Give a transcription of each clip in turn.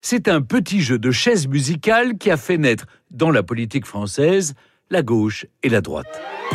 C'est un petit jeu de chaises musicales qui a fait naître, dans la politique française, la gauche et la droite.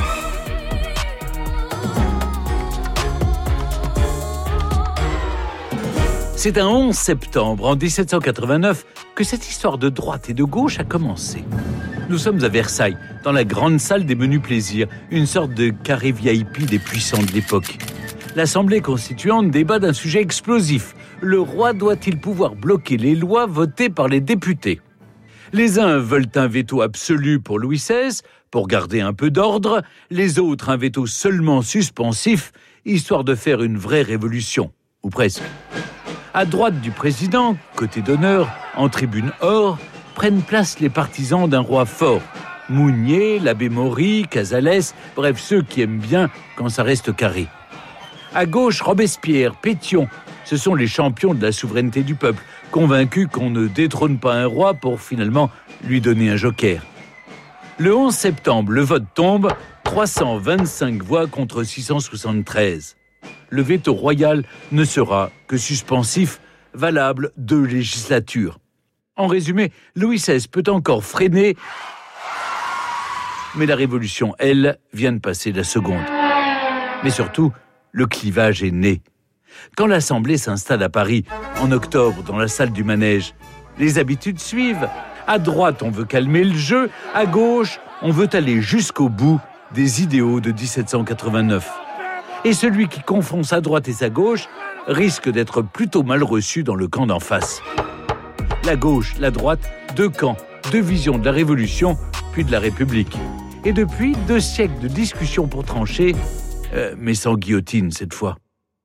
C'est un 11 septembre, en 1789, que cette histoire de droite et de gauche a commencé. Nous sommes à Versailles, dans la grande salle des menus plaisirs, une sorte de carré VIP des puissants de l'époque. L'Assemblée constituante débat d'un sujet explosif. Le roi doit-il pouvoir bloquer les lois votées par les députés ? Les uns veulent un veto absolu pour Louis XVI, pour garder un peu d'ordre, les autres un veto seulement suspensif, histoire de faire une vraie révolution, ou presque. À droite du président, côté d'honneur, en tribune or, prennent place les partisans d'un roi fort. Mounier, l'abbé Maury, Casales, bref, ceux qui aiment bien quand ça reste carré. À gauche, Robespierre, Pétion, ce sont les champions de la souveraineté du peuple, convaincus qu'on ne détrône pas un roi pour finalement lui donner un joker. Le 11 septembre, le vote tombe, 325 voix contre 673. Le veto royal ne sera que suspensif, valable 2 législatures. En résumé, Louis XVI peut encore freiner, mais la Révolution, elle, vient de passer la seconde. Mais surtout, le clivage est né. Quand l'Assemblée s'installe à Paris, en octobre, dans la salle du Manège, les habitudes suivent. À droite, on veut calmer le jeu. À gauche, on veut aller jusqu'au bout des idéaux de 1789. Et celui qui confond sa droite et sa gauche risque d'être plutôt mal reçu dans le camp d'en face. La gauche, la droite, 2 camps, 2 visions de la Révolution, puis de la République. Et depuis, 2 siècles de discussions pour trancher, mais sans guillotine cette fois.